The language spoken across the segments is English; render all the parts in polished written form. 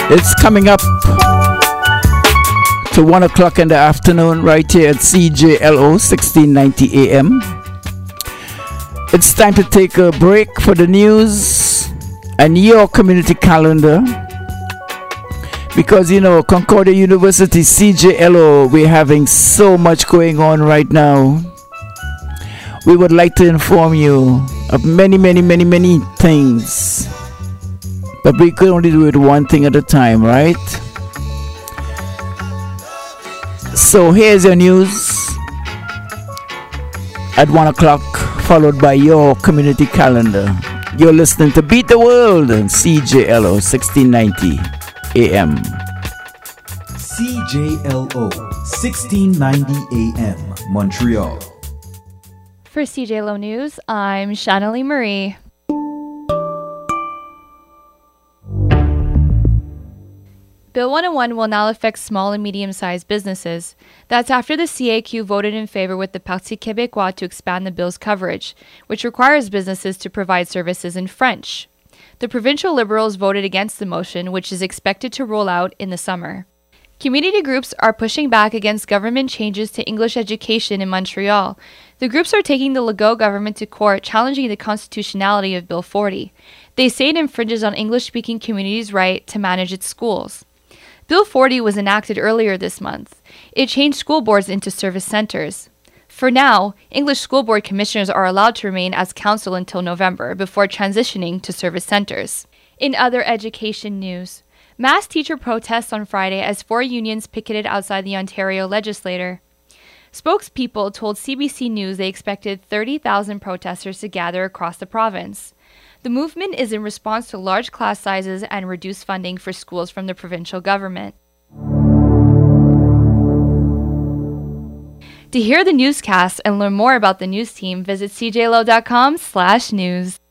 It's coming up to 1 o'clock in the afternoon right here at CJLO 1690 AM. It's time to take a break for the news and your community calendar. Because, you know, Concordia University, CJLO, we're having so much going on right now. We would like to inform you of many things. But we could only do it one thing at a time, right? So here's your news at 1 o'clock, followed by your community calendar. You're listening to Beat the World on CJLO 1690 AM. CJLO 1690 AM, Montreal. For CJLO News, I'm Shanali Marie. Bill 101 will now affect small and medium-sized businesses. That's after the CAQ voted in favor with the Parti Québécois to expand the bill's coverage, which requires businesses to provide services in French. The provincial Liberals voted against the motion, which is expected to roll out in the summer. Community groups are pushing back against government changes to English education in Montreal. The groups are taking the Legault government to court, challenging the constitutionality of Bill 40. They say it infringes on English-speaking communities' right to manage its schools. Bill 40 was enacted earlier this month. It changed school boards into service centers. For now, English school board commissioners are allowed to remain as council until November before transitioning to service centers. In other education news, mass teacher protests on Friday as 4 unions picketed outside the Ontario legislature. Spokespeople told CBC News they expected 30,000 protesters to gather across the province. The movement is in response to large class sizes and reduced funding for schools from the provincial government. To hear the newscast and learn more about the news team, visit cjlo.com/news.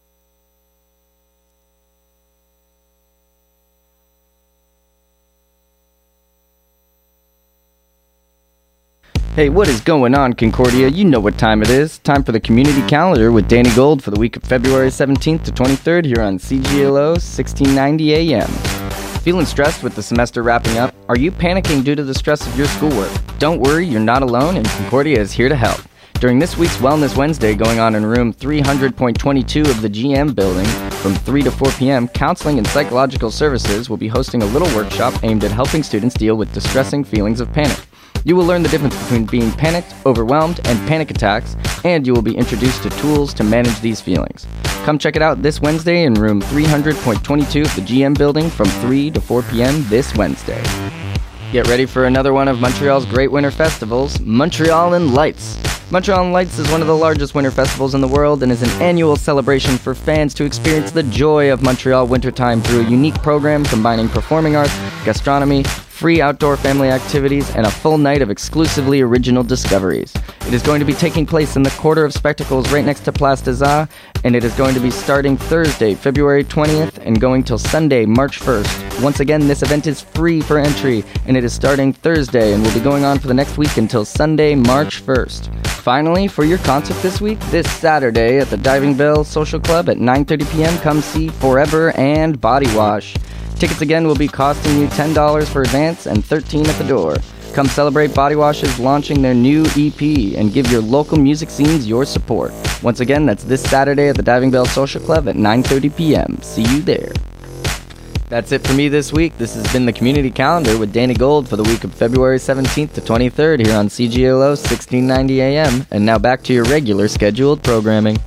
Hey, what is going on, Concordia? You know what time it is. Time for the community calendar with Danny Gold for the week of February 17th to 23rd here on CJLO 1690 AM. Feeling stressed with the semester wrapping up? Are you panicking due to the stress of your schoolwork? Don't worry, you're not alone, and Concordia is here to help. During this week's Wellness Wednesday going on in room 300.22 of the GM building from 3 to 4 p.m., Counseling and Psychological Services will be hosting a little workshop aimed at helping students deal with distressing feelings of panic. You will learn the difference between being panicked, overwhelmed, and panic attacks, and you will be introduced to tools to manage these feelings. Come check it out this Wednesday in room 300.22 of the GM building from 3 to 4 p.m. this Wednesday. Get ready for another one of Montreal's great winter festivals, Montreal in Lights. Montreal in Lights is one of the largest winter festivals in the world and is an annual celebration for fans to experience the joy of Montreal wintertime through a unique program combining performing arts, gastronomy, free outdoor family activities, and a full night of exclusively original discoveries. It is going to be taking place in the Quarter of Spectacles right next to Place des Arts, and it is going to be starting Thursday, February 20th, and going till Sunday, March 1st. Once again, this event is free for entry, and it is starting Thursday and will be going on for the next week until Sunday, March 1st. Finally, for your concert this week, this Saturday at the Diving Bell Social Club at 9:30 p.m., come see Forever and Body Wash. Tickets again will be costing you $10 for advance and $13 at the door. Come celebrate Body Wash's launching their new EP and give your local music scenes your support. Once again, that's this Saturday at the Diving Bell Social Club at 9:30 p.m. See you there. That's it for me this week. This has been the Community Calendar with Danny Gold for the week of February 17th to 23rd here on CJLO 1690 AM. And now back to your regular scheduled programming.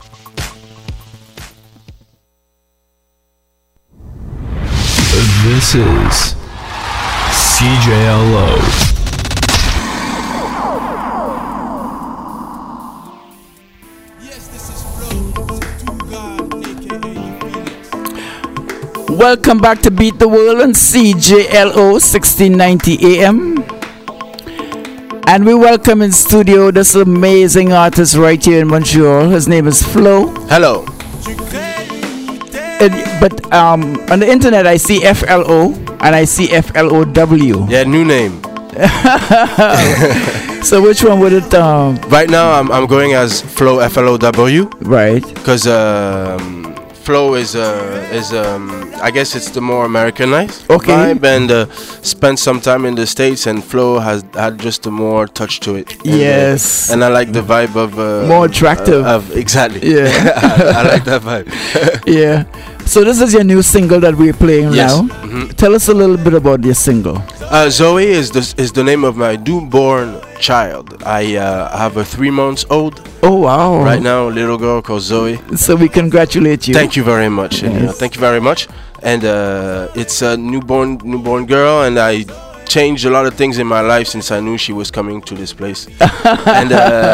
This is CJLO. Welcome back to Beat the World on CJLO 1690 AM. And we welcome in studio this amazing artist right here in Montreal. His name is Flo. Hello. But on the internet I see FLO and I see FLOW. Yeah, new name. So which one would it? Right now I'm going as Flo FLOW. Right. Because Flow is I guess it's the more Americanized vibe, and spent some time in the States, and Flow has had just a more touch to it. Yes. And I like the vibe of more attractive. Exactly. Yeah. I like that vibe. Yeah. So this is your new single that we're playing now. Mm-hmm. Tell us a little bit about your single. Zoe is the name of my newborn child. I have a 3 months old. Oh wow! Right now, a little girl called Zoe. So we congratulate you. Thank you very much. Yes. And, thank you very much. And it's a newborn girl, and I changed a lot of things in my life since I knew she was coming to this place. and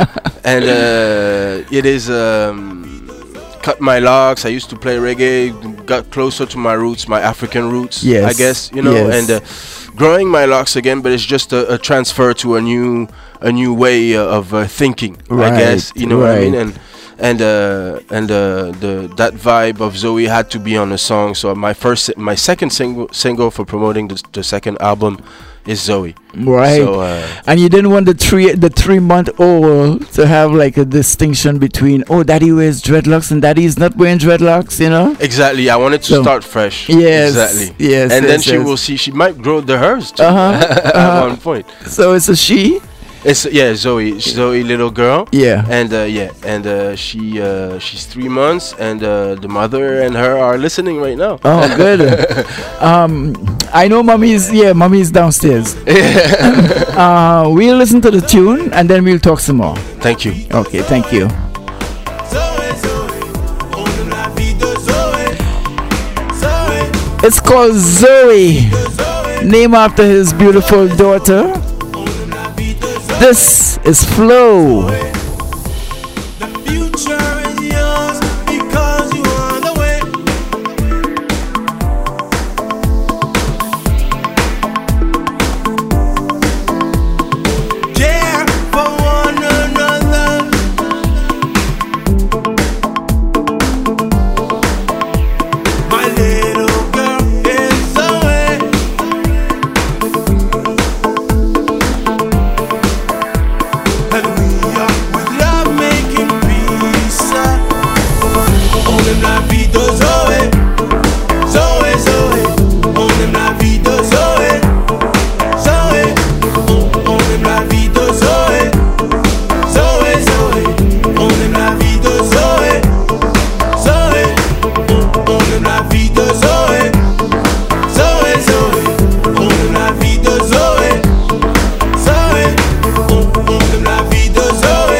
it is cut my locks. I used to play reggae, got closer to my roots, my African roots. Yes. I guess and growing my locks again, but it's just a transfer to a new way of thinking. Right. I guess what I mean. And that vibe of Zoe had to be on a song. So my second single for promoting the second album is Zoe. Right. So, and you didn't want the 3-month-old to have like a distinction between daddy wears dreadlocks and daddy's not wearing dreadlocks, Exactly. I wanted to start fresh. Yes. Exactly. Yes. And then she will see. She might grow hers too at one point. So it's a she. It's Zoe, little girl. Yeah. And she's 3 months, and the mother and her are listening right now. Oh, good. I know mommy's downstairs. We'll listen to the tune and then we'll talk some more. Thank you. Okay, thank you. It's called Zoe, named after his beautiful daughter. This is Flow. The future is yours because you are the way. Care for one another. My little girl is away. And we are with love making peace. On aime la vie de Zoé, Zoé, Zoé. On aime la vie de Zoé, Zoé. On aime la vie de Zoé, Zoé, Zoé. On aime la vie de Zoé, Zoé. On aime la vie de Zoé, Zoé, Zoé. On aime la vie de Zoé, Zoé. On aime la vie de Zoé.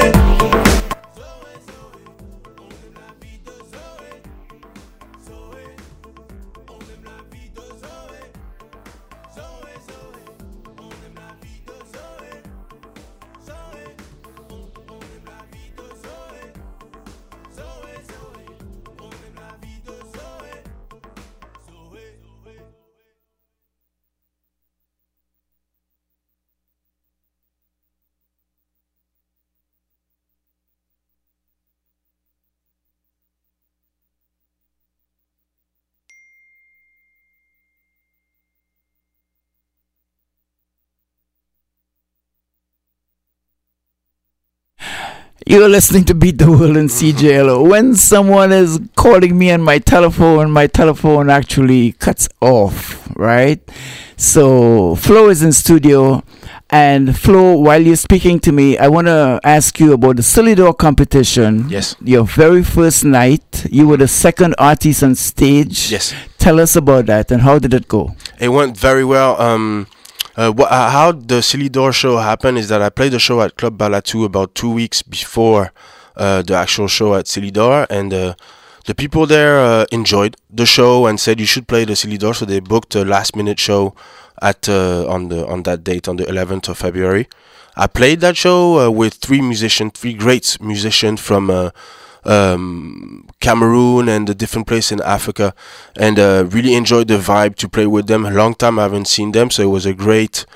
You're listening to Beat the World in CJLO. When someone is calling me on my telephone actually cuts off, right? So Flo is in studio. And Flo, while you're speaking to me, I want to ask you about the Silly Door competition. Yes. Your very first night, you were the second artist on stage. Yes. Tell us about that and how did it go? It went very well. How the Silly Door show happened is that I played the show at Club Balatu about 2 weeks before the actual show at Silly Door, and the people there enjoyed the show and said you should play the Silly Door, so they booked a last-minute show at on that date, on the 11th of February. I played that show with three great musicians from Cameroon and a different place in Africa, and really enjoyed the vibe to play with them. A long time I haven't seen them, so it was a great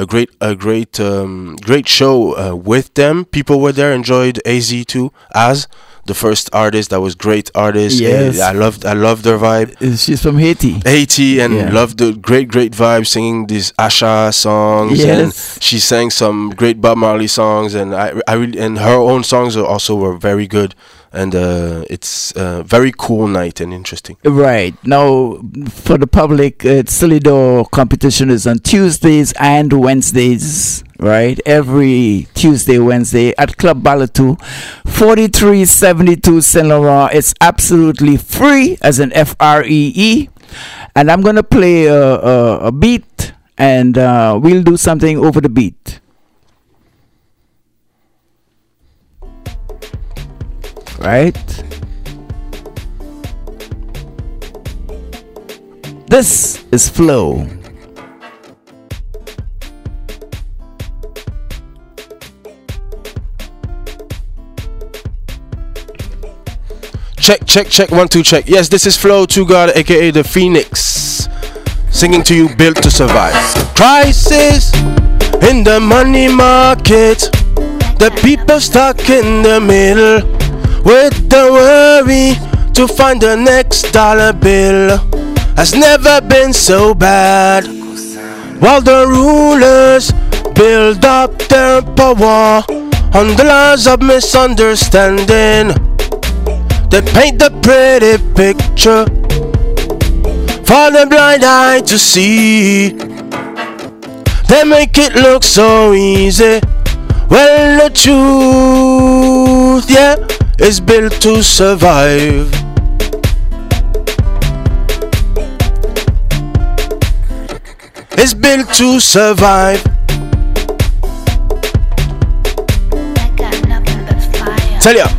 show with them. People were there, enjoyed AZ too, as the first artist. That was great artist. Yes. I loved their vibe. She's from Haiti, and loved the great vibe, singing these Asha songs. Yes. And she sang some great Bob Marley songs, and I really, and her own songs also were very good. and it's a very cool night and interesting. Right. Now, for the public, Silly Door competition is on Tuesdays and Wednesdays, right? Every Tuesday, Wednesday at Club Balatou, 4372 Saint Laurent. It's absolutely free, as in FREE. And I'm going to play a beat, and we'll do something over the beat. Right? This is Flow. Check, check, check, 1, 2, check. Yes, this is Flow to God, aka the Phoenix, singing to you, Built to Survive. Crisis in the money market. The people stuck in the middle with the worry to find the next dollar bill. Has never been so bad. While the rulers build up their power on the laws of misunderstanding, they paint the pretty picture for the blind eye to see. They make it look so easy. Well, the truth, yeah, is built to survive. It's built to survive. Tell ya.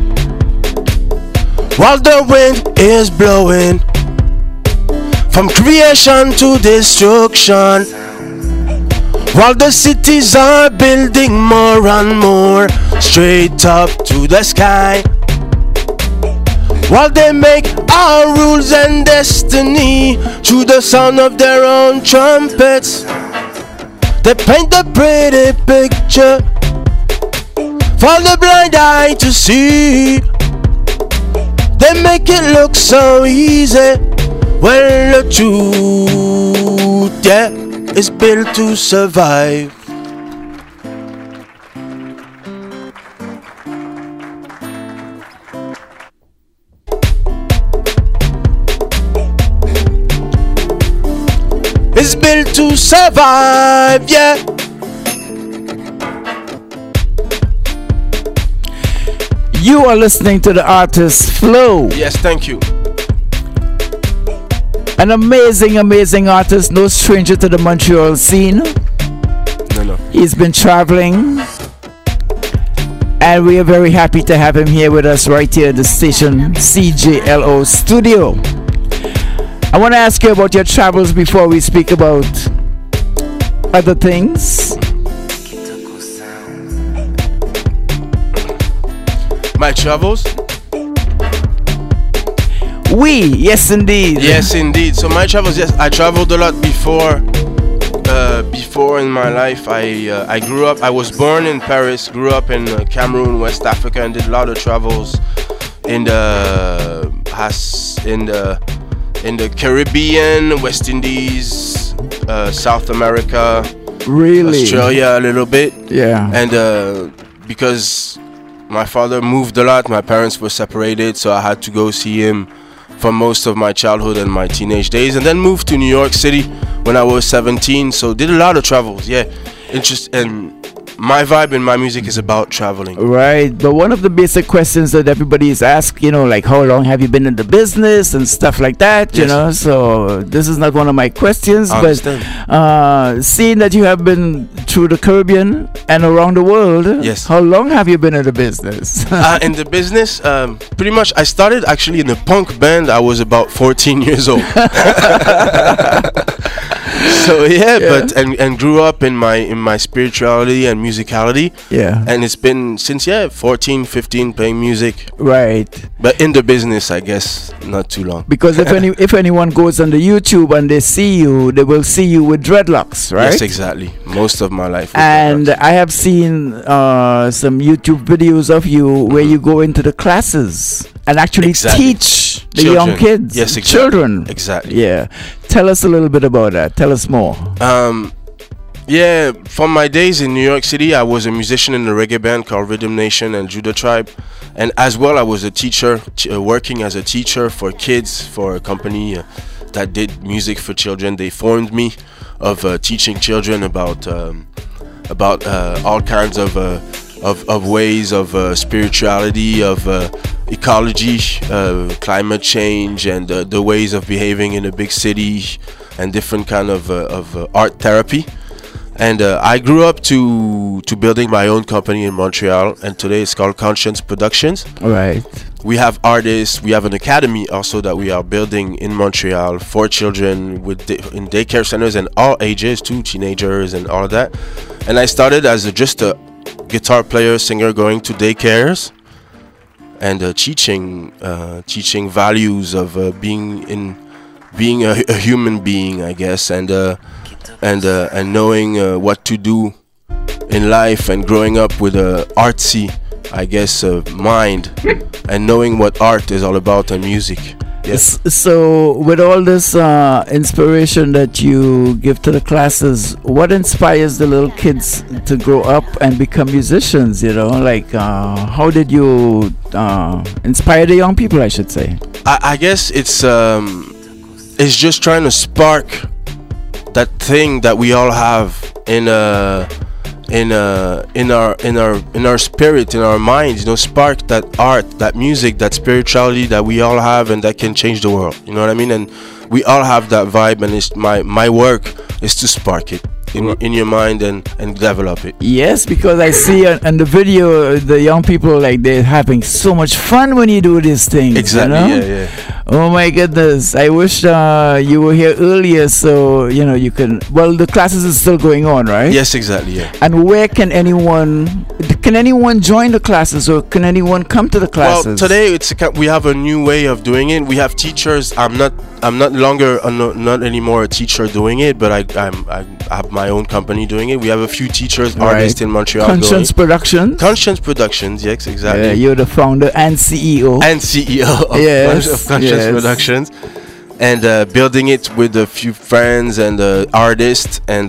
While the wind is blowing from creation to destruction, while the cities are building more and more straight up to the sky, while they make our rules and destiny through the sound of their own trumpets, they paint the pretty picture for the blind eye to see. They make it look so easy. Well, the truth, yeah, is built to survive. It's built to survive, yeah. You are listening to the artist Flow. Yes, thank you. An amazing, amazing artist, no stranger to the Montreal scene. No. He's been traveling, and we are very happy to have him here with us right here at the station CJLO studio. I want to ask you about your travels before we speak about other things. My travels? Yes indeed. Yes indeed. So my travels, yes, I traveled a lot before. Before in my life, I grew up. I was born in Paris, grew up in Cameroon, West Africa, and did a lot of travels in the Caribbean, West Indies, South America, Really? Australia a little bit. Yeah. And because my father moved a lot, my parents were separated, so I had to go see him for most of my childhood and my teenage days, and then moved to New York City when I was 17. So did a lot of travels. Yeah, and my vibe in my music is about traveling. Right, but one of the basic questions that everybody is asked, like how long have you been in the business and stuff like that, you Yes. know. So this is not one of my questions, I but understand. seeing that you have been through the Caribbean and around the world, Yes. how long have you been in the business? In the business, pretty much I started actually in a punk band. I was about 14 years old. So yeah, but and grew up in my spirituality and musicality, Yeah. and it's been since 14, 15 playing music, Right. but in the business I guess not too long. Because if anyone goes on the YouTube and they see you, they will see you with dreadlocks, right? Yes, exactly. Most of my life. with And dreadlocks. I have seen some YouTube videos of you where you go into the classes and actually Exactly. teach the young Children. kids. Yes, exactly. Children. Exactly. Yeah. Tell us a little bit about that. Tell us more. From my days in New York City, I was a musician in a reggae band called Rhythm Nation and Judah Tribe, And as well, I was a teacher, working as a teacher for kids for a company that did music for children. They formed me of teaching children about all kinds of ways of spirituality, of ecology, climate change, and the ways of behaving in a big city, and different kind of art therapy. And I grew up to building my own company in Montreal, and today it's called Conscience Productions. Right. We have artists. We have an academy also that we are building in Montreal for children in daycare centers and all ages too, teenagers and all of that. And I started as just a guitar player, singer, going to daycares and teaching values of being a human being, I guess, and knowing what to do in life, and growing up with a artsy, I guess, mind, and knowing what art is all about and music. Yes. So with all this inspiration that you give to the classes, what inspires the little kids to grow up and become musicians? Like how did you inspire the young people, I should say? I guess it's just trying to spark that thing that we all have in our spirit, in our minds, spark that art, that music, that spirituality that we all have, and that can change the world. You know what I mean? And we all have that vibe, and it's my work is to spark it in your mind and develop it. Yes, because I see in the video the young people, like, they're having so much fun when you do these things. Exactly. Yeah. Oh my goodness, I wish you were here earlier so you can. Well, the classes is still going on, right? Yes, exactly. Yeah. And where can anyone join the classes, or can anyone come to the classes? Well, today we have a new way of doing it. We have teachers. I'm not anymore a teacher doing it, but I have my own company doing it. We have a few teachers, artists in Montreal. Conscience Productions, yes, exactly. Yeah, you're the founder and CEO. Of Conscience Productions, and building it with a few friends and artists, and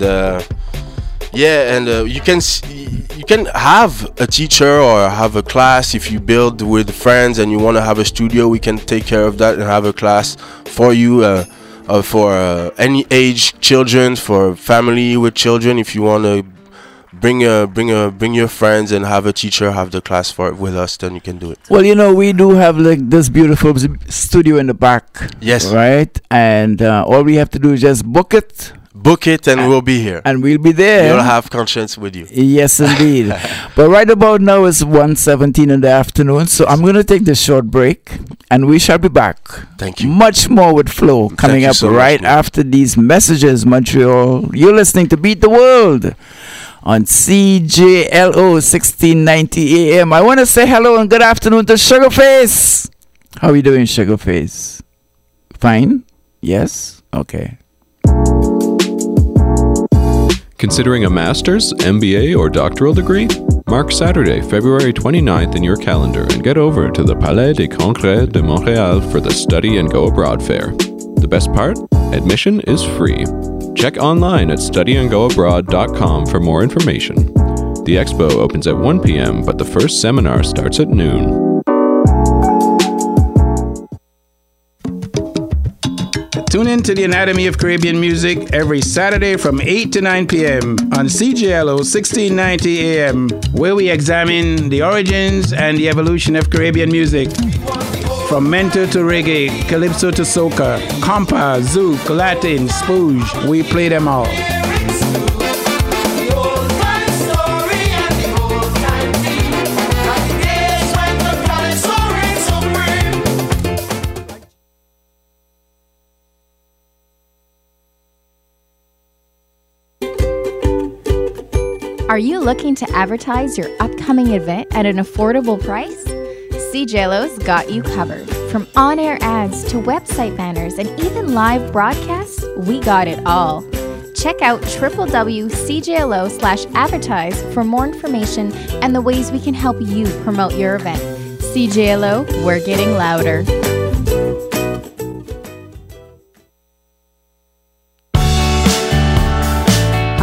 you can have a teacher or have a class. If you build with friends and you want to have a studio, we can take care of that and have a class for you, for any age children, for family with children. If you want to bring your friends and have a teacher, have the class with us, then you can do it. Well, we do have like this beautiful studio in the back. Yes. Right? And all we have to do is just book it, and we'll be here. And we'll be there. You'll have Conscience with you. Yes, indeed. But right about now it's 1:17 in the afternoon, so I'm going to take this short break, and we shall be back. Thank you. Much more with Flo coming up right after these messages, Montreal. You're listening to Beat the World on CJLO 1690 AM. I want to say hello and good afternoon to Sugarface. How are you doing, Sugarface? Fine? Yes? Okay. Considering a master's, MBA, or doctoral degree? Mark Saturday, February 29th in your calendar and get over to the Palais des Congrès de Montréal for the Study and Go Abroad Fair. The best part? Admission is free. Check online at studyandgoabroad.com for more information. The expo opens at 1 p.m., but the first seminar starts at noon. Tune in to the Anatomy of Caribbean Music every Saturday from 8 to 9 p.m. on CJLO 1690 AM, where we examine the origins and the evolution of Caribbean music. From mento to reggae, calypso to soca, compa, zouk, Latin, spooge, we play them all. Are you looking to advertise your upcoming event at an affordable price? CJLO's got you covered. From on-air ads to website banners and even live broadcasts, we got it all. Check out www.cjlo.com/advertise for more information and the ways we can help you promote your event. CJLO, we're getting louder.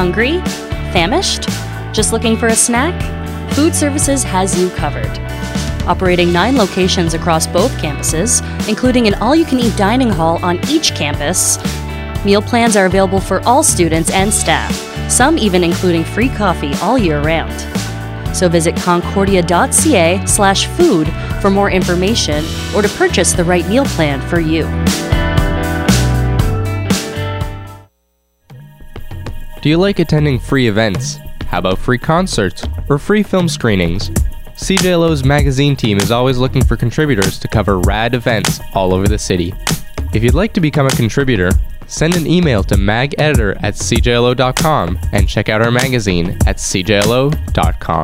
Hungry? Famished? Just looking for a snack? Food Services has you covered. operating 9 locations across both campuses, including an all-you-can-eat dining hall on each campus. Meal plans are available for all students and staff, some even including free coffee all year round. So visit concordia.ca/food for more information or to purchase the right meal plan for you. Do you like attending free events? How about free concerts or free film screenings? CJLO's magazine team is always looking for contributors to cover rad events all over the city. If you'd like to become a contributor, send an email to mageditor@cjlo.com and check out our magazine at cjlo.com.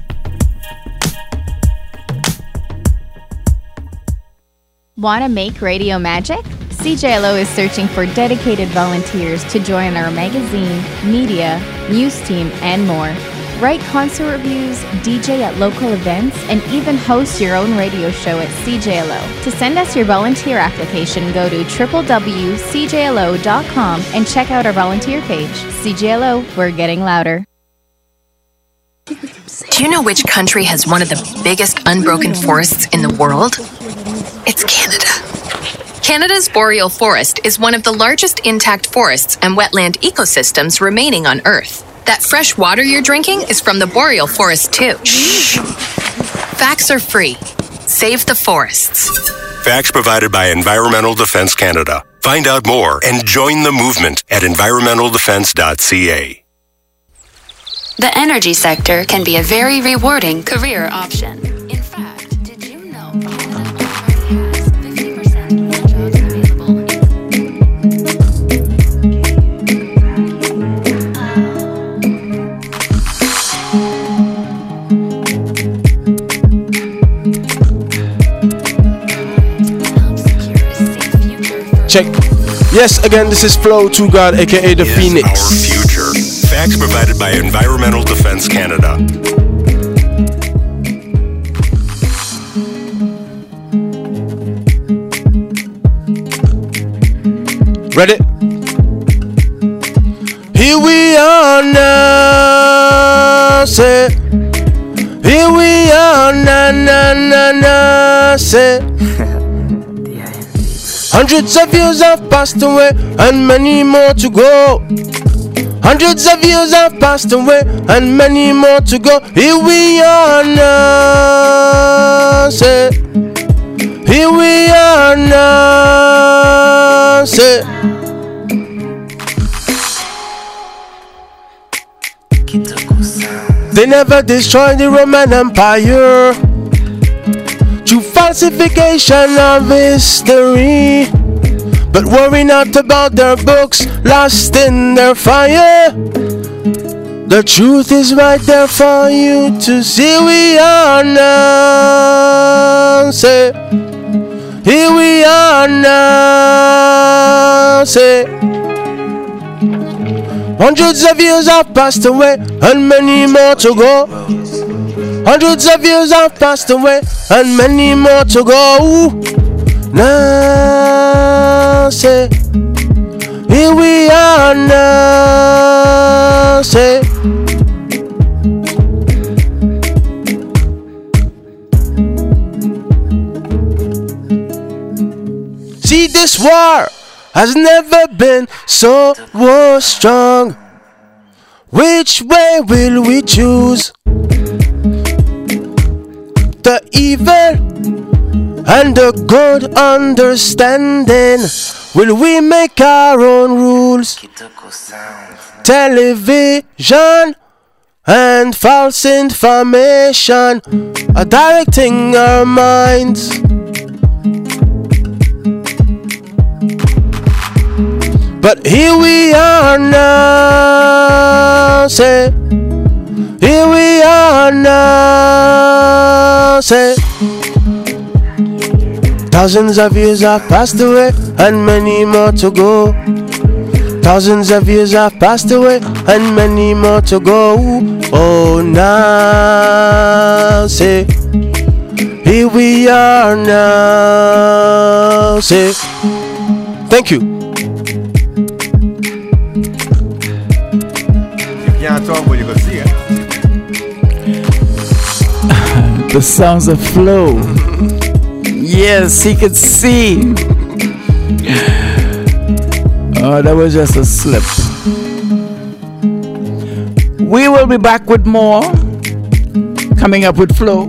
Want to make radio magic? CJLO is searching for dedicated volunteers to join our magazine, media, news team, and more. Write concert reviews, DJ at local events, and even host your own radio show at CJLO. To send us your volunteer application, go to www.cjlo.com and check out our volunteer page. CJLO, we're getting louder. Do you know which country has one of the biggest unbroken forests in the world? It's Canada. Canada's boreal forest is one of the largest intact forests and wetland ecosystems remaining on Earth. That fresh water you're drinking is from the boreal forest too. Shh. Facts are free. Save the forests. Facts provided by Environmental Defence Canada. Find out more and join the movement at environmentaldefence.ca. The energy sector can be a very rewarding career option. In fact, did you know Canada already has 50% more jobs available? Check. Yes, again, this is Flow to God, aka the Phoenix. Our future. Facts provided by Environmental Defence Canada. Ready? Here we are now, say. Here we are now, say. Hundreds of years have passed away and many more to go. Hundreds of years have passed away and many more to go. Here we are now, say. Here we are now, say. They never destroyed the Roman Empire through falsification of history. But worry not about their books lost in their fire. The truth is right there for you to see. We are now, say. Here we are now, say. Hundreds of years have passed away and many more to go. Hundreds of years have passed away and many more to go. Now, say. Here we are now, say. See, this war has never been so strong. Which way will we choose? The evil and the good understanding. Will we make our own rules? Television and false information are directing our minds. But here we are now, say. Here we are now, say. Thousands of years have passed away and many more to go. Thousands of years have passed away and many more to go. Oh, now, say. Here we are now, say. Thank you. You can't talk, but you can see it. The sounds of flow. Yes, he could see. Oh, that was just a slip. We will be back with more. Coming up with flow.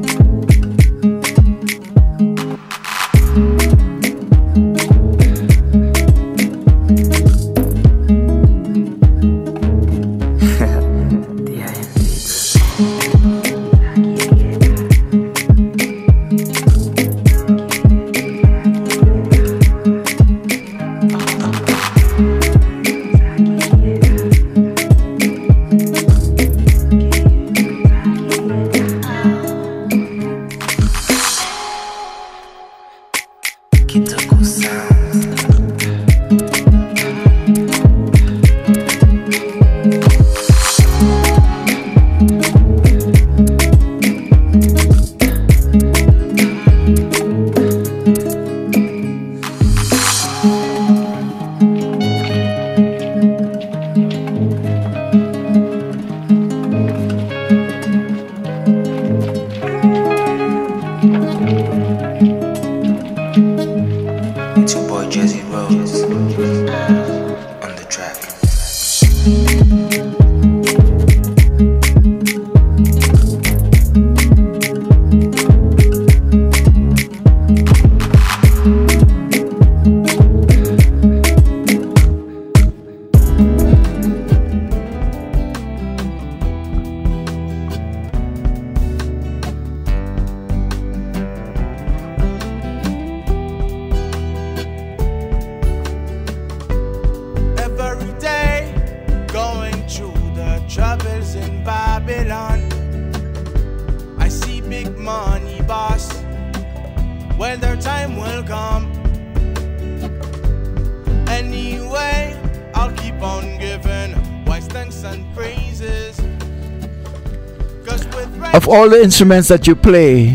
Of all the instruments that you play,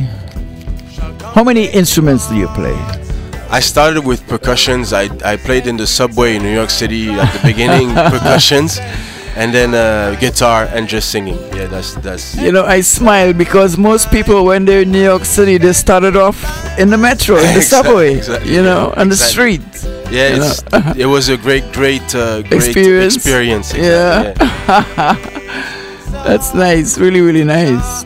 how many instruments do you play? I started with percussions. I played in the subway in New York City at the beginning, percussions, and then guitar and just singing. Yeah, that's. You know, I smile because most people, when they're in New York City, they started off in the metro, in the subway, exactly, you know, on the street. Yeah, it was a great experience. Exactly, yeah. That's nice, really, really nice.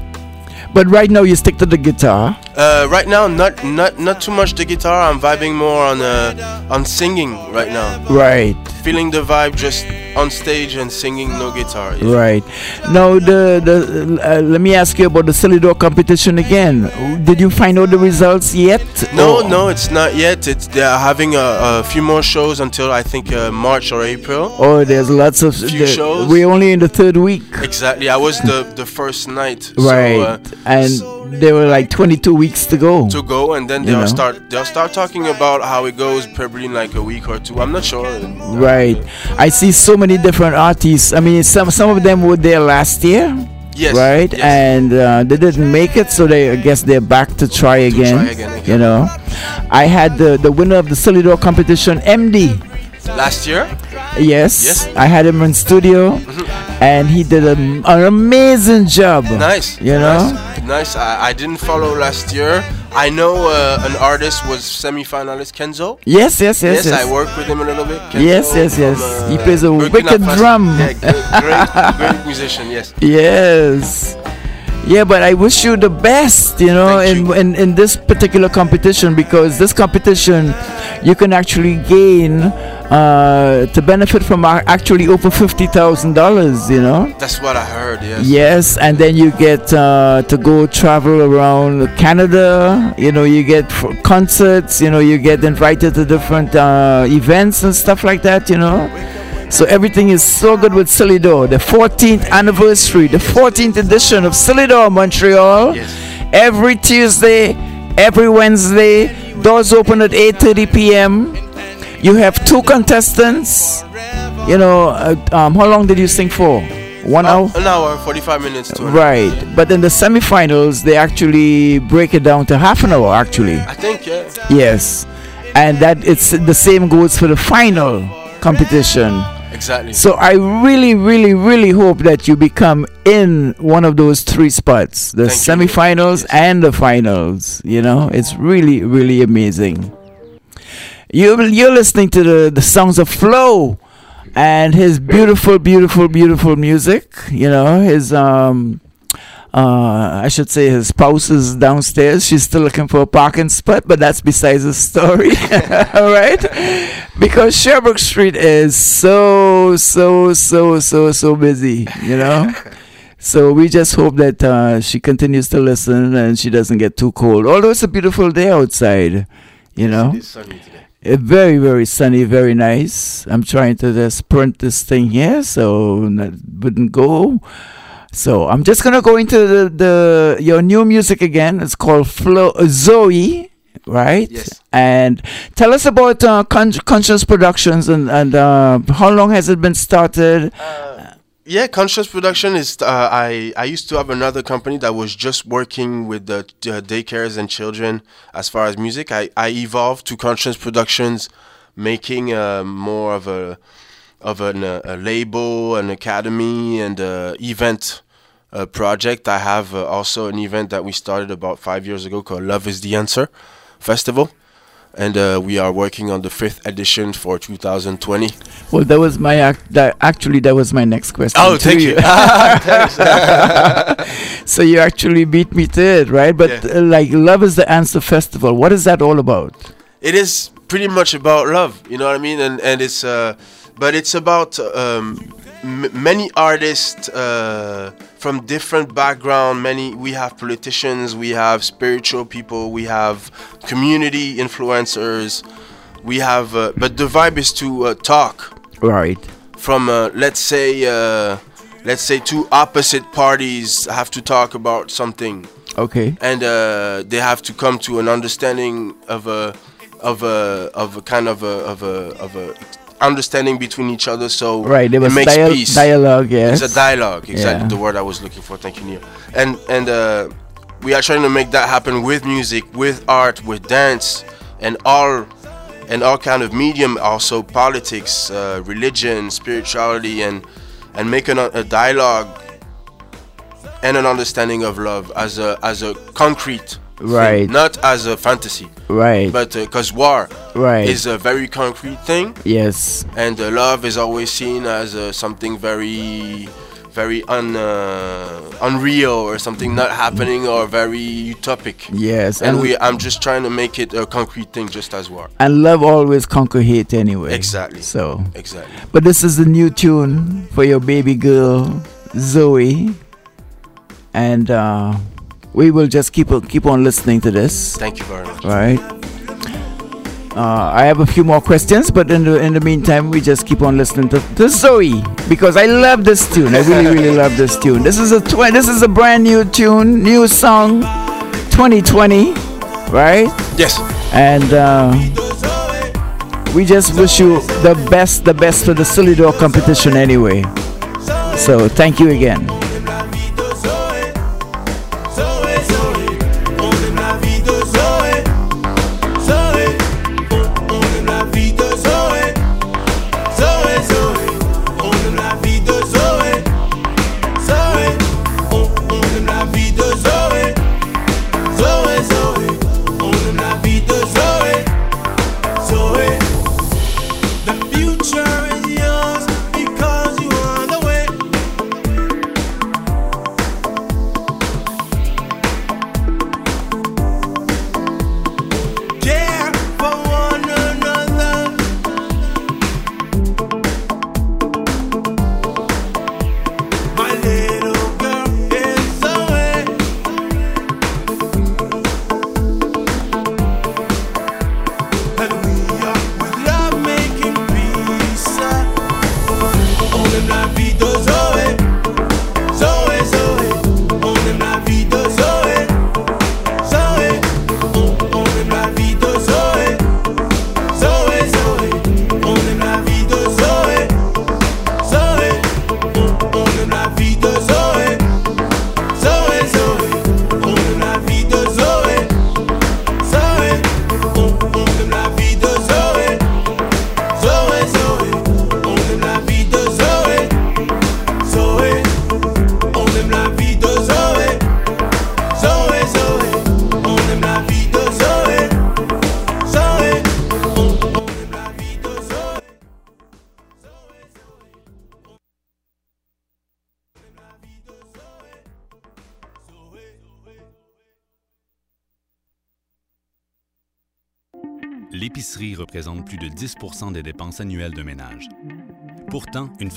But right now you stick to the guitar. Right now, not too much the guitar. I'm vibing more on singing right now. Right. Feeling the vibe just on stage and singing, no guitar. Yeah. Right. Now let me ask you about the Silidor competition again. Did you find out the results yet? No, it's not yet. They're having a few more shows until I think March or April. Oh, there's lots of shows. We're only in the third week. Exactly. I was the first night. Right. So, and there were like 22 weeks to go. And then they'll start talking about how it goes probably in like a week or two. I'm not sure. Right. I see so many different artists. I mean, some of them were there last year. Yes. Right. Yes. And they didn't make it, so I guess they're back to try again. You know, I had the winner of the Silidor competition, MD. Last year. Yes. I had him in studio, and he did an amazing job. Nice. You know. Nice. I didn't follow last year. I know an artist was semi-finalist, Kenzo. Yes. I worked with him a little bit. Kenzo Yes. He plays a Burkina wicked Faso. drum. Yeah, great musician. Yes. Yes. Yeah, but I wish you the best, you know, in this particular competition, because this competition you can actually gain to benefit from actually over $50,000, you know. That's what I heard. Yes. Yes, and then you get to go travel around Canada. You know, you get concerts. You know, you get invited to different events and stuff like that. You know. So everything is so good with Silidor. The 14th anniversary, the 14th edition of Silidor Montreal. Yes. Every Tuesday, every Wednesday. Doors open at 8:30 p.m. You have two contestants. You know, how long did you sing for? 1 hour? An hour, 45 minutes. Right. But in the semi-finals, they actually break it down to half an hour, actually. I think, yeah. Yes. And that it's the same goes for the final competition. Exactly. So I really, really, really hope that you become in one of those 3 spots, the semifinals and the finals. You know, it's really, really amazing. You're listening to the songs of Flo and his beautiful, beautiful, beautiful music. You know, his I should say his spouse is downstairs. She's still looking for a parking spot, but that's besides the story. All right, because Sherbrooke Street is so busy, you know. So we just hope that she continues to listen and she doesn't get too cold. Although it's a beautiful day outside, you know. It is sunny today. Very, very sunny, very nice. I'm trying to just print this thing here so that wouldn't go. So I'm just gonna go into the your new music again. It's called Zoe, right? Yes. And tell us about Conscious Productions and how long has it been started? Yeah, Conscious Production is. I used to have another company that was just working with the daycares and children as far as music. I evolved to Conscious Productions, making more of a label, an academy, and event project. I have also an event that we started about 5 years ago called Love is the Answer Festival. And we are working on the 5th edition for 2020. Well, that was my that was my next question. Oh, thank you. So you actually beat me to it, right? But like Love is the Answer Festival, what is that all about? It is pretty much about love, you know what I mean? And it's but it's about many artists from different background. We have politicians, we have spiritual people, we have community influencers, we have but the vibe is to talk, right, from let's say 2 opposite parties have to talk about something, okay, and they have to come to an understanding of a understanding between each other, so right, there was it makes peace. Dialogue, yes. It's a dialogue, exactly, the word I was looking for. Thank you, Neil. And we are trying to make that happen with music, with art, with dance, and all kind of medium, also politics, religion, spirituality, and making a dialogue and an understanding of love as a concrete right thing, not as a fantasy, right, but because war right is a very concrete thing, yes, and love is always seen as something very unreal, or something not happening, or very utopic. Yes, and I'm just trying to make it a concrete thing, just as war. And love always conquer hate anyway. Exactly. So exactly. But this is the new tune for your baby girl Zoe, and we will just keep on listening to this. Thank you very much. Right. I have a few more questions, but in the meantime, we just keep on listening to Zoe, because I love this tune. I really, really love this tune. This is a brand new tune, new song, 2020, right? Yes. And we just wish you the best for the Solidor competition anyway. So thank you again. l'épicerie représente plus de 10% des dépenses annuelles d'un ménage. Pourtant, une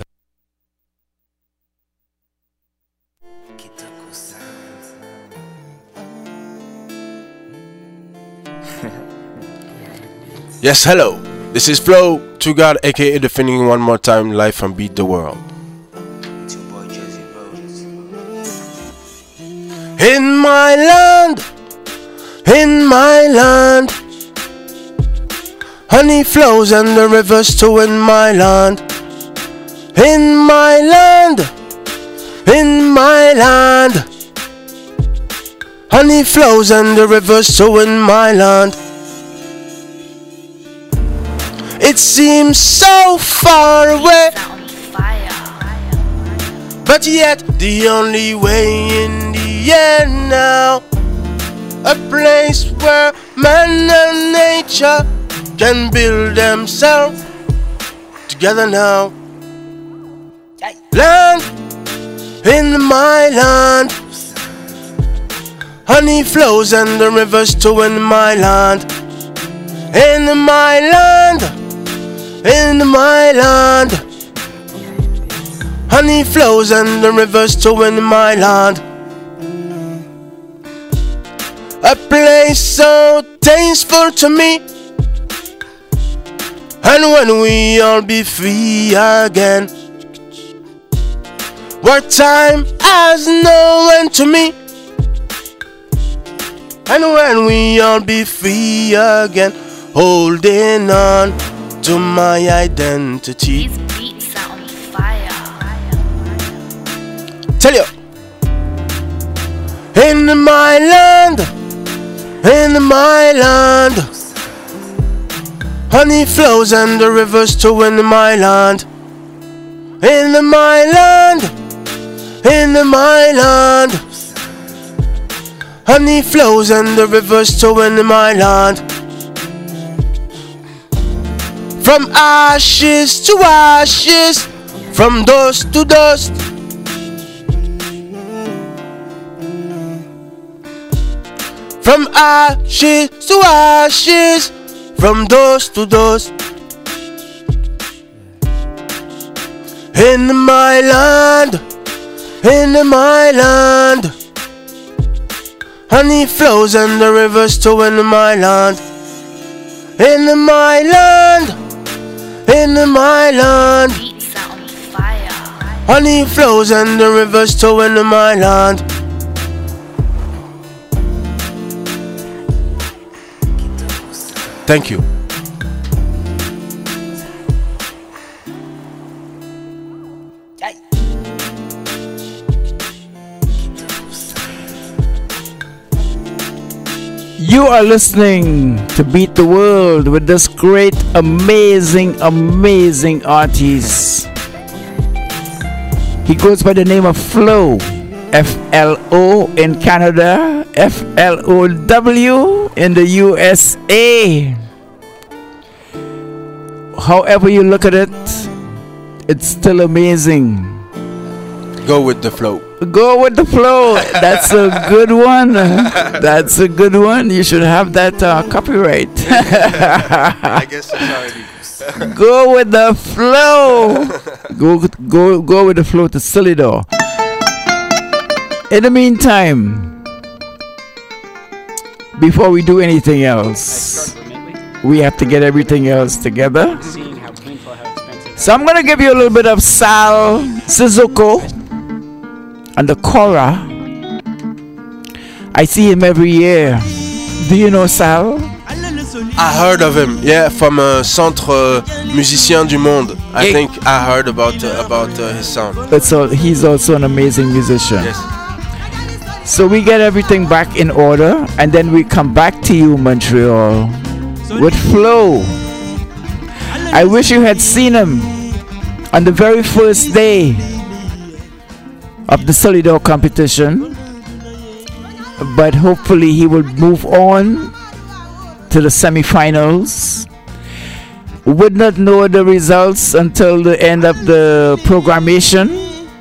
Yes, hello. This is Flo, To God, aka Defining One More Time, live from Beat the World. In my land, honey flows and the rivers too in my land. In my land, honey flows and the rivers too in my land. It seems so far away, but yet the only way in the end now. A place where man and nature can build themselves together now. Land, in my land, honey flows and the rivers too in my land. In my land, honey flows and the rivers too in my land. A place so tasteful to me. And when we all be free again, where time has no end to me. And when we all be free again, holding on to my identity. These beats are on fire. Tell you, in my land, honey flows and the rivers too in my land. In my land, honey flows and the rivers too in my land. From ashes to ashes, from dust to dust. From ashes to ashes, from dust to dust. In my land, honey flows and the rivers too in my land. In my land, Beats are on fire. honey flows and the rivers too in my land. Thank you. You are listening to Beat the World with this great, amazing artist. He goes by the name of Flo, F-L-O in Canada, F-L-O-W in the USA. However you look at it, it's still amazing. Go with the flow. Go with the flow. That's a good one. That's a good one. You should have that copyright. I guess it's already. Go with the flow. Go with the flow to Silidor. In the meantime, before we do anything else, we have to get everything else together. So I'm gonna give you a little bit of Sal Sissoko and the Kora. I see him every year. Do you know Sal? I heard of him, yeah, from Centre Musicien du Monde. I think I heard about his song. He's also an amazing musician. Yes. So we get everything back in order, and then we come back to you, Montreal, with Flo. I wish you had seen him on the very first day of the Solidor competition, but hopefully he will move on to the semi-finals. Would not know the results until the end of the programmation,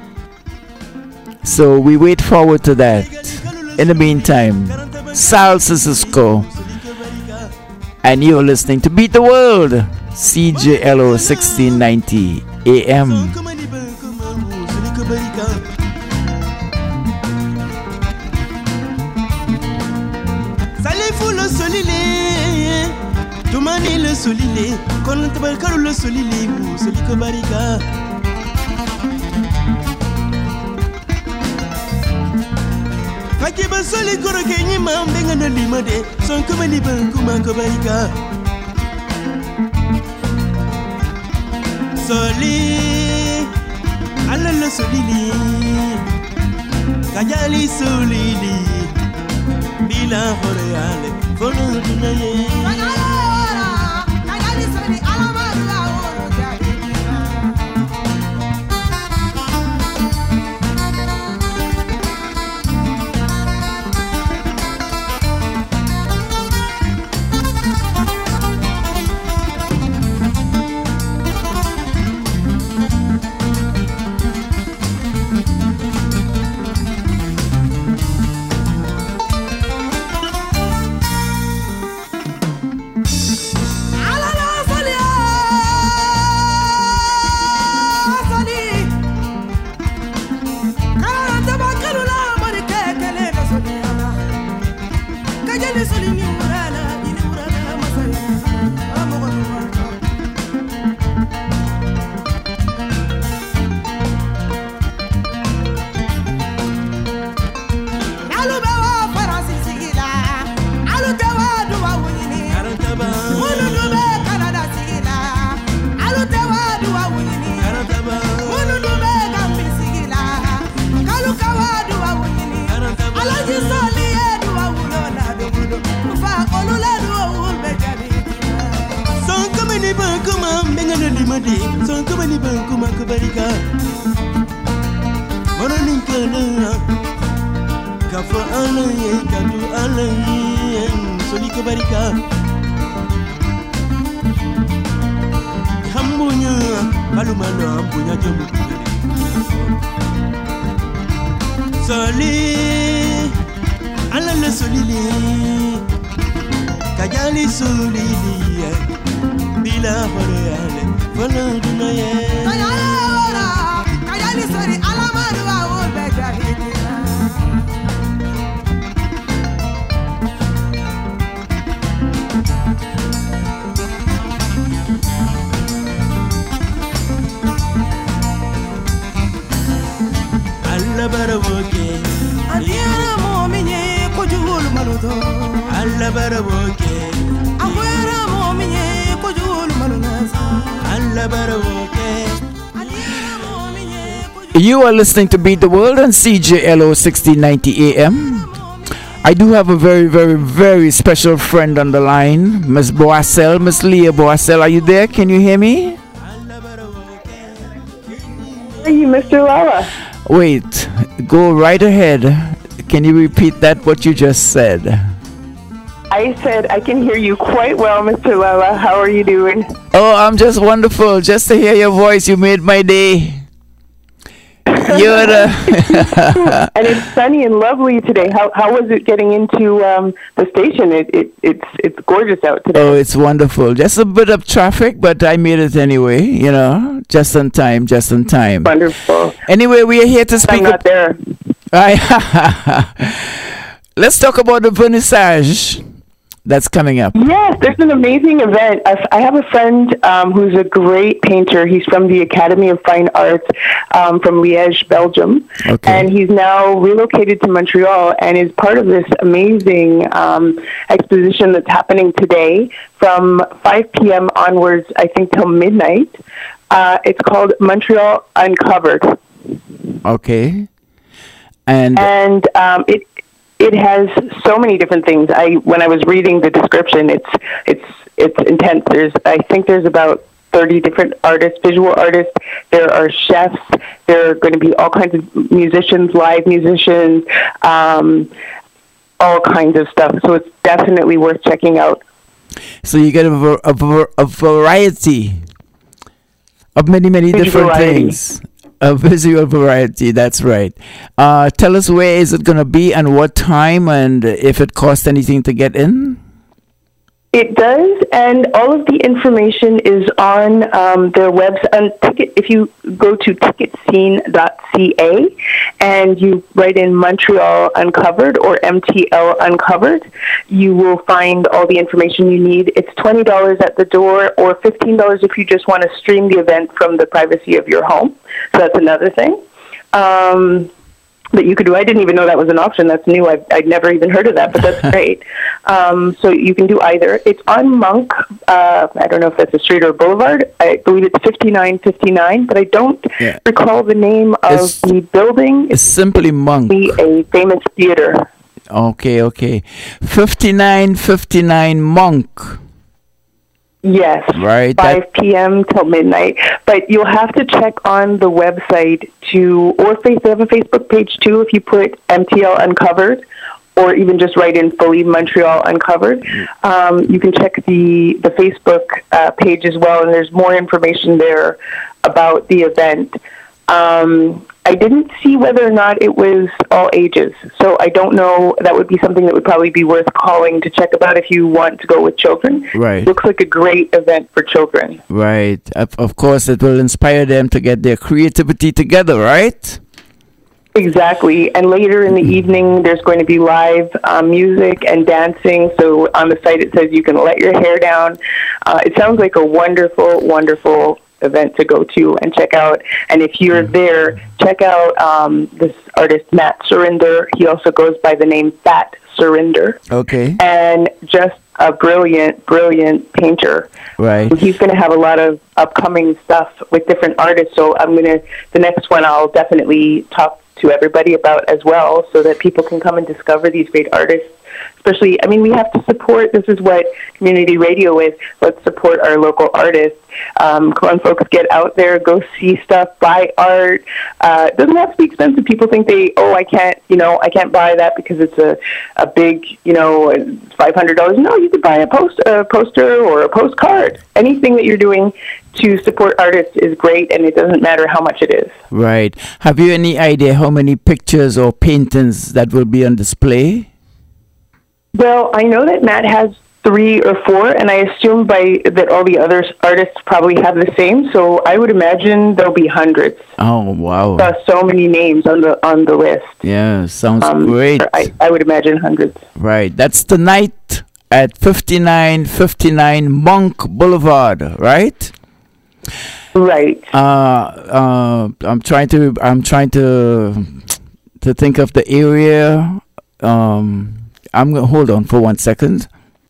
so we wait forward to that. In the meantime, Sal Sissoko, and you're listening to Beat the World, CJLO 1690 AM. Salifou le solile, Tumani le solile, Kontabalkaru le solile, Soliko Barika. Kakiba soli koro kenyi mambenga no limode, son kumani bankuma kobarika. Soli, alla le solili, kajali solili, bila horeale, fono dunaye. Kajali soli, alamaru la oro jadi. Son kumani bankuma kubarika Moroninka na Kafa alaye kadu alaye Soli kubarika Hambunya Malumano hambunya jomu Soli Alala solili Kajali solili Bila horeale Fono dunaye Kajali sori alamaru wa ulbe jahidina Alla baraboke Adiara mominye kujulu maluto Alla baraboke Akwera mominye kujulu malunasa Alla baraboke You are listening to Beat the World on CJLO 1690 AM. I do have a very, very, very special friend on the line, Miss Boissel, Miss Leah Boissel. Are you there? Can you hear me? Are you, Mr. Lala? Wait, go right ahead. Can you repeat that, what you just said? I said I can hear you quite well, Mr. Lala. How are you doing? Oh, I'm just wonderful. Just to hear your voice, you made my day. You're the and it's sunny and lovely today. How was it getting into the station? It's gorgeous out today. Oh, it's wonderful. Just a bit of traffic, but I made it anyway. You know, just on time. Wonderful. Anyway, we are here to speak. I'm not there. Let's talk about the vernissage that's coming up. Yes, there's an amazing event. I have a friend who's a great painter. He's from the Academy of Fine Arts from Liège, Belgium. Okay. And he's now relocated to Montreal and is part of this amazing exposition that's happening today from 5 p.m. onwards, I think, till midnight. It's called Montreal Uncovered. Okay. And it has so many different things. When I was reading the description, it's intense. I think there's about 30 different artists, visual artists. There are chefs. There are going to be all kinds of musicians, live musicians, all kinds of stuff. So it's definitely worth checking out. So you get a variety of many different things. A visual variety, that's right. Tell us, where is it going to be and what time, and if it costs anything to get in? It does, and all of the information is on their website. If you go to ticketscene.ca and you write in Montreal Uncovered or MTL Uncovered, you will find all the information you need. It's $20 at the door or $15 if you just want to stream the event from the privacy of your home. So that's another thing. That you could do. I didn't even know that was an option. That's new. I'd never even heard of that, but that's great. So you can do either. It's on Monk. I don't know if that's a street or a boulevard. I believe it's 5959, but I don't recall the name of the building. It's simply Monk. A famous theater. Okay. 5959 Monk. Yes, right. 5 p.m. till midnight. But you'll have to check on the website or they have a Facebook page too. If you put MTL Uncovered, or even just write in fully Montreal Uncovered, you can check the Facebook page as well, and there's more information there about the event. I didn't see whether or not it was all ages, so I don't know. That would be something that would probably be worth calling to check about if you want to go with children. Right. Looks like a great event for children. Right. Of course, it will inspire them to get their creativity together, right? Exactly. And later in the evening, there's going to be live music and dancing. So on the site, it says you can let your hair down. It sounds like a wonderful, wonderful event to go to and check out. And if you're there, check out this artist, Matt Surinder. He also goes by the name Fat Surinder. Okay. And just a brilliant, brilliant painter. Right. He's going to have a lot of upcoming stuff with different artists. So the next one I'll definitely talk to everybody about as well, so that people can come and discover these great artists. Especially, we have to support, this is what community radio is, let's support our local artists. Come on, folks, get out there, go see stuff, buy art. It doesn't have to be expensive. People think I can't buy that because it's a big, $500. No, you could buy a poster or a postcard. Anything that you're doing to support artists is great, and it doesn't matter how much it is. Right. Have you any idea how many pictures or paintings that will be on display? Well, I know that Matt has 3 or 4, and I assume that all the other artists probably have the same. So I would imagine there'll be hundreds. Oh, wow! So many names on the list. Yeah, sounds great. I would imagine hundreds. Right. That's tonight at 5959 Monk Boulevard, right? Right. I'm trying to think of the area. I'm going to hold on for 1 second.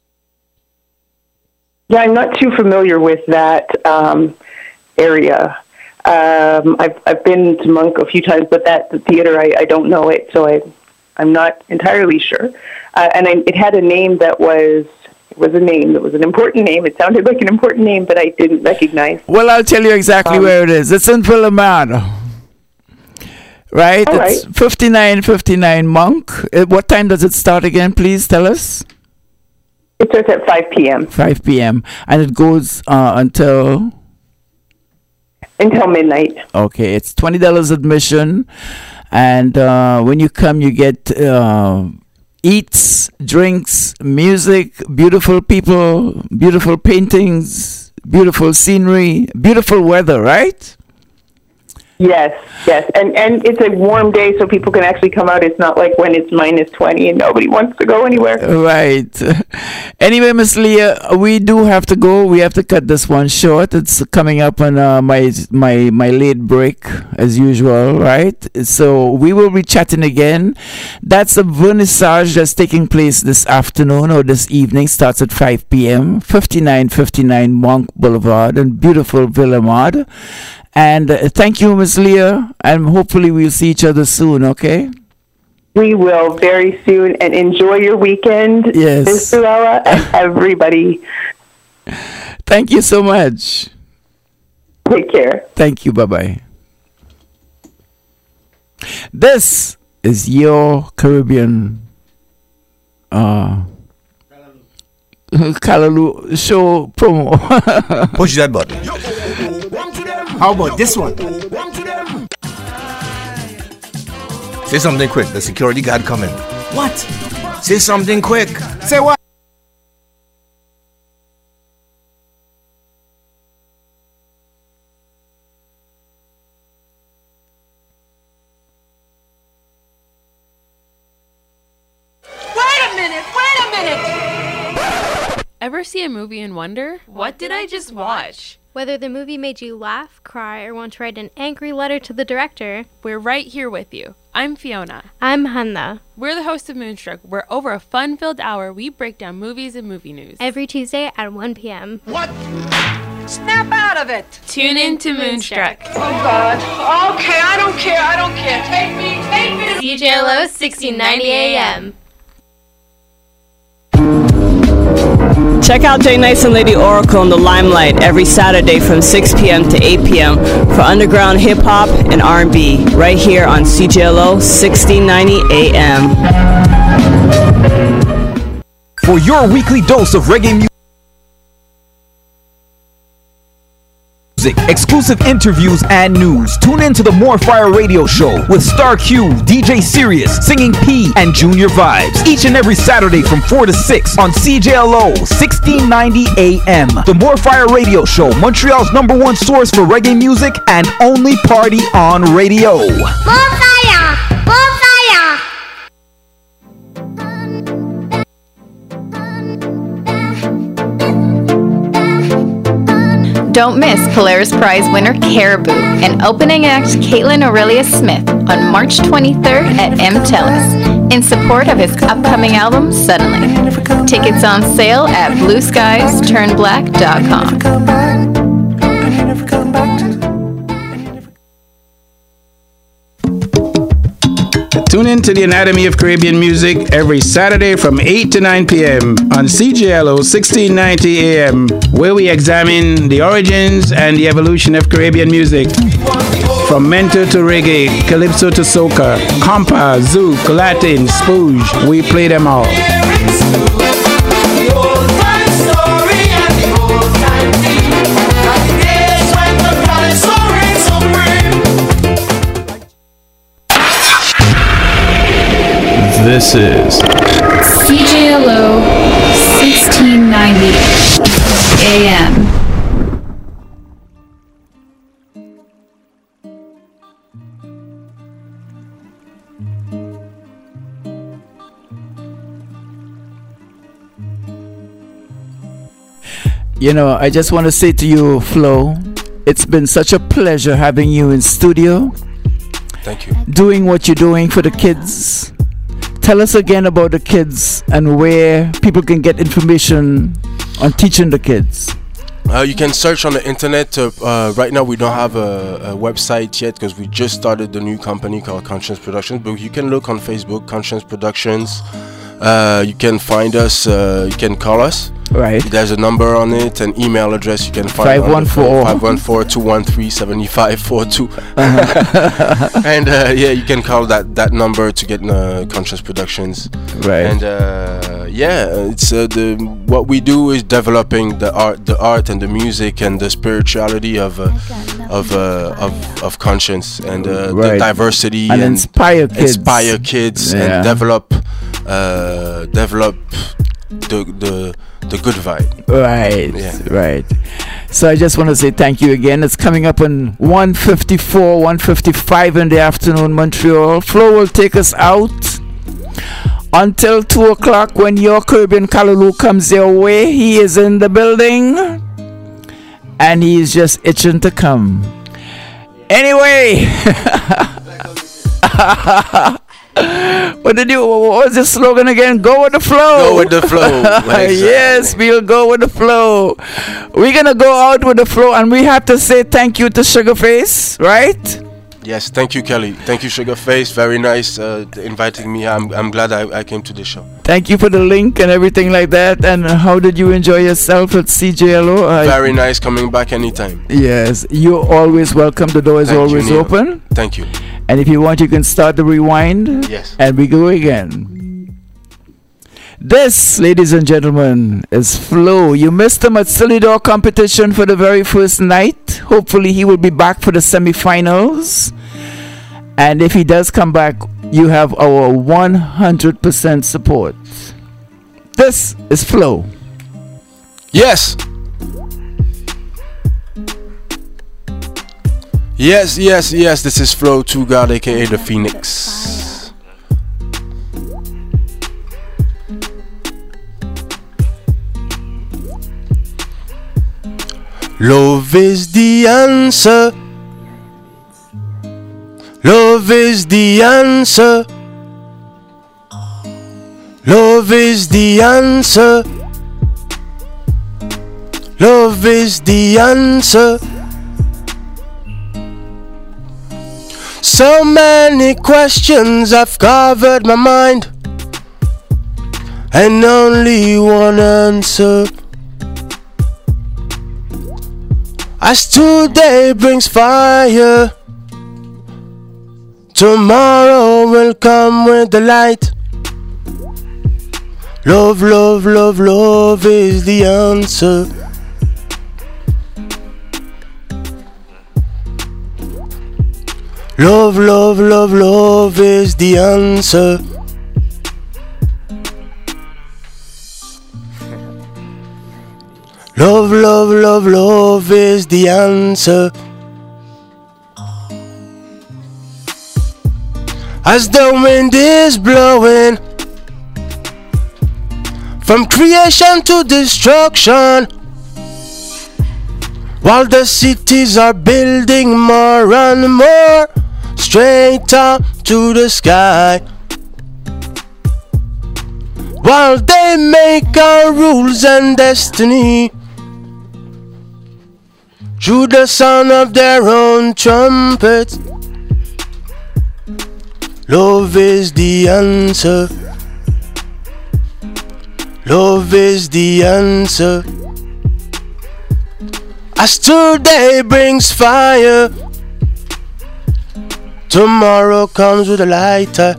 Yeah, I'm not too familiar with that area. I've been to Monk a few times, but the theater, I don't know it, so I'm not entirely sure. It had a name that was an important name. It sounded like an important name, but I didn't recognize. Well, I'll tell you exactly where it is. It's in Villamar. Right? It's 5959 Monk. What time does it start again? Please tell us. It starts at 5 p.m. 5 p.m. And it goes until midnight. Okay. It's $20 admission. And when you come, you get eats, drinks, music, beautiful people, beautiful paintings, beautiful scenery, beautiful weather, right? Yes, and it's a warm day, so people can actually come out. It's not like when it's -20 and nobody wants to go anywhere. Right. Anyway, Miss Leah, we do have to go. We have to cut this one short. It's coming up on my late break as usual, right? So we will be chatting again. That's a vernissage that's taking place this afternoon or this evening. Starts at 5 p.m. 5959 Monk Boulevard in beautiful Villamar. And thank you, Miss Leah, and hopefully we'll see each other soon, okay? We will very soon, and enjoy your weekend, yes, Ms. Luella, and everybody. Thank you so much. Take care. Thank you. Bye-bye. This is your Caribbean Callaloo show promo. Push that button. How about this one? Say something quick. The security guard coming. What? Say something quick. Say what? Ever see a movie and wonder, what did I just watch? Whether the movie made you laugh, cry, or want to write an angry letter to the director, we're right here with you. I'm Fiona. I'm Hanna. We're the hosts of Moonstruck, where over a fun-filled hour, we break down movies and movie news. Every Tuesday at 1 p.m. What? Snap out of it! Tune in to Moonstruck. Oh, God. Okay, I don't care. Take me. CJLO 1690 AM. Check out Jay Nice and Lady Oracle in the Limelight every Saturday from 6 p.m. to 8 p.m. for underground hip-hop and R&B right here on CJLO 1690 AM. For your weekly dose of reggae music, exclusive interviews, and news, tune in to the More Fire Radio Show with Star Q, DJ Sirius, Singing P, and Junior Vibes each and every Saturday from 4 to 6 on CJLO 1690 AM. The More Fire Radio Show, Montreal's #1 source for reggae music and only party on radio. More fire! More fire! Don't miss Polaris Prize winner Caribou and opening act Caitlin Aurelia Smith on March 23rd at M. Tellis in support of his upcoming album Suddenly. Tickets on sale at blueskiesturnblack.com. Tune in to the Anatomy of Caribbean Music every Saturday from 8 to 9 p.m. on CJLO 1690 AM, where we examine the origins and the evolution of Caribbean music. From mento to reggae, calypso to soca, compa, zouk, Latin, spooge, we play them all. This is CJLO 1690 AM. You know, I just want to say to you, Flo, it's been such a pleasure having you in studio. Thank you. Doing what you're doing for the kids. Tell us again about the kids and where people can get information on teaching the kids. You can search on the internet. Right now we don't have a website yet because we just started the new company called Conscience Productions. But you can look on Facebook, Conscience Productions. You can find us. You can call us. Right. There's a number on it, an email address you can find. 514-213-7542. And yeah, you can call that number to get Conscious Productions. Right. And yeah, it's what we do is developing the art and the music and the spirituality of conscience and the diversity and inspire kids and develop the good vibe. Right. Yeah. Right. So I just want to say thank you again. It's coming up on 1:54, 1:55 in the afternoon, Montreal. Flo will take us out until 2 o'clock when your Caribbean Callaloo comes your way. He is in the building and he is just itching to come. Anyway. What was the slogan again? Go with the flow. Go with the flow. Exactly. Yes, we'll go with the flow. We're gonna go out with the flow, and we have to say thank you to Sugarface, right? Yes, thank you, Kelly. Thank you, Sugarface. Very nice inviting me. I'm glad I came to the show. Thank you for the link and everything like that. And how did you enjoy yourself at CJLO? Very nice. Coming back anytime. Yes, you're always welcome. The door is always open. Thank you. And if you want, you can start the rewind. Yes. And we go again. This, ladies and gentlemen, is Flo. You missed him at Silidor competition for the very first night. Hopefully he will be back for the semifinals. And if he does come back, you have our 100% support. This is Flo. Yes. Yes, yes, yes. This is Flo 2 God, aka the Phoenix. Love is the answer. Love is the answer. Love is the answer. Love is the answer. So many questions have covered my mind, and only one answer. As today brings fire, tomorrow will come with the light. Love, love, love, love is the answer. Love, love, love, love is the answer. Love, love, love, love is the answer. As the wind is blowing from creation to destruction, while the cities are building more and more straight up to the sky, while they make our rules and destiny through the sound of their own trumpets. Love is the answer. Love is the answer. As today brings fire, tomorrow comes with a lighter.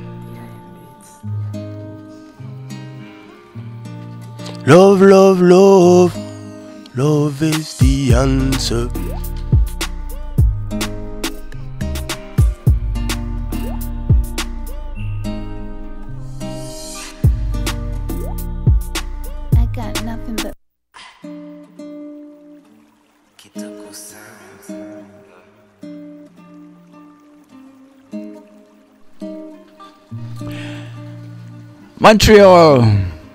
Love, love, love, love is the answer. I got nothing but Montreal.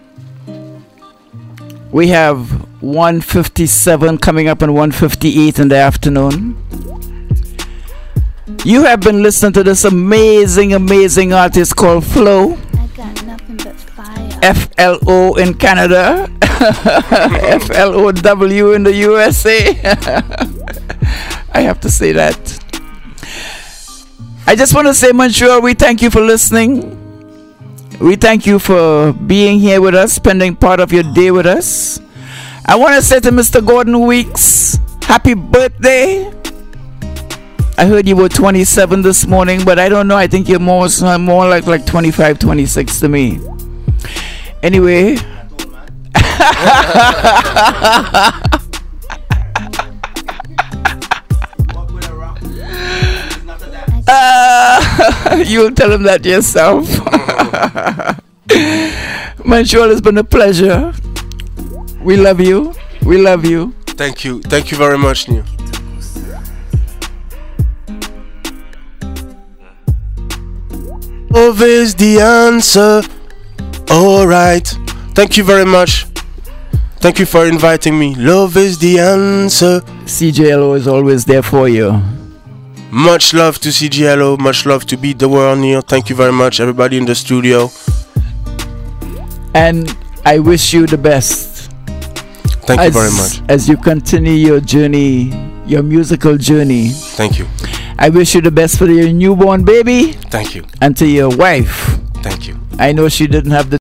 We have 1:57 coming up and 1:58 in the afternoon. You have been listening to this amazing artist called Flo. I got nothing but fire. FLO in Canada. FLOW in the USA. I have to say that. I just want to say, Montreal, we thank you for listening. We thank you for being here with us, spending part of your day with us. I want to say to Mr. Gordon Weeks, happy birthday. I heard you were 27 this morning, but I don't know. I think you're more like 25, 26 to me. Anyway. You'll tell him that yourself. Montreal, it's been a pleasure. We love you. We love you. Thank you. Thank you very much, Neil. Love is the answer. Alright. Thank you very much. Thank you for inviting me. Love is the answer. CJLO is always there for you. Much love to CJLO. Much love to Beat the World, Neil. Thank you very much, everybody in the studio. And I wish you the best. Thank you very much. As you continue your journey, your musical journey. Thank you. I wish you the best for your newborn baby. Thank you. And to your wife. Thank you. I know she didn't have the